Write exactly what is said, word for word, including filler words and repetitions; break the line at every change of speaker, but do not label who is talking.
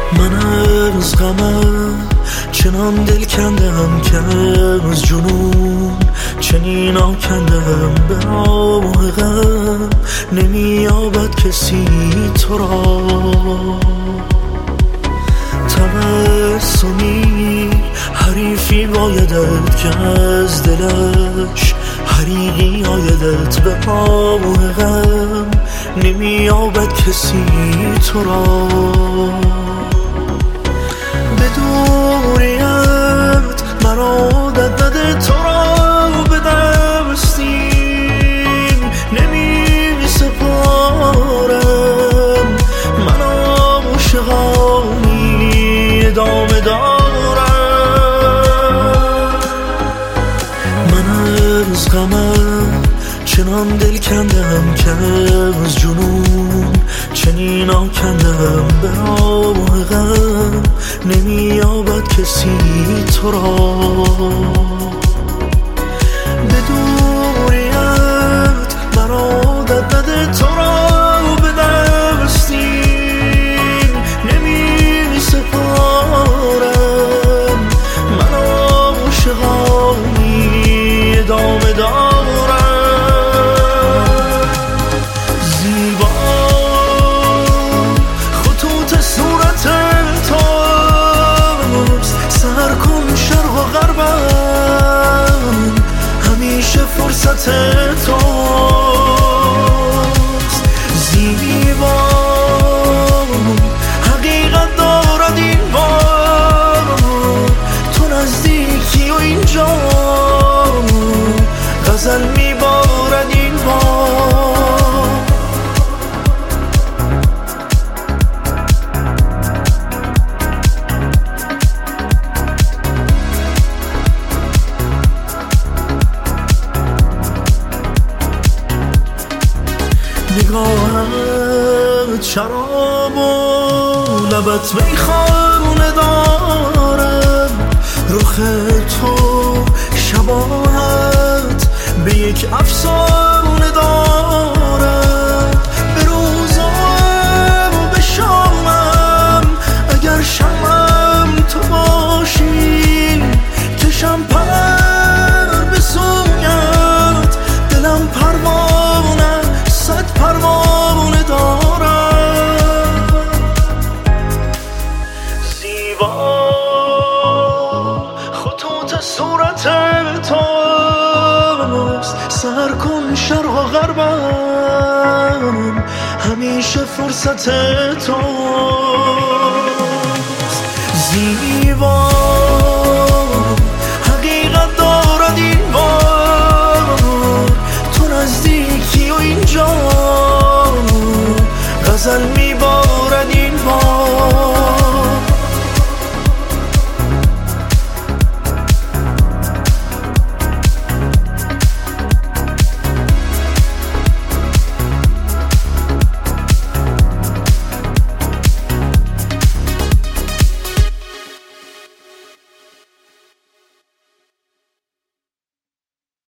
من از غمم چنان دل کندم که از جنون چنین آکندم، به راه غم نمییابد کسی تو را. تبسمی حریفی بایدت که از دلش حریقی آیدت، به راه غم نمییابد کسی تو را. به دوریت مرا عادت نده، تو را به دستیم نمی سپارم. من عاشقانی ادامه دارم. من از غمم چنان دل کندم که از جنون چنین آکندم، به راه غم نمییابد کسی تو را. به دوریت مرا عادت نده، تو را به دستیم نمی سپارم. من عاشقانی ادامه دارم. فرصت توست زیبا، حقیقت دارد این بار، تو نزدیکی و اینجا غزل میبارد این بار. نگاهت شراب و لبت میخانه دارد، رخ تو شباهت به یک افسانه دارد. به روزم و به شامم اگر شمم تو باشی، کشم پر به سویت، دلم پروانه صد پروانه دارم. زیبا خطوط صورت توست، سر کن شرق و غربم همیشه فرصت تو.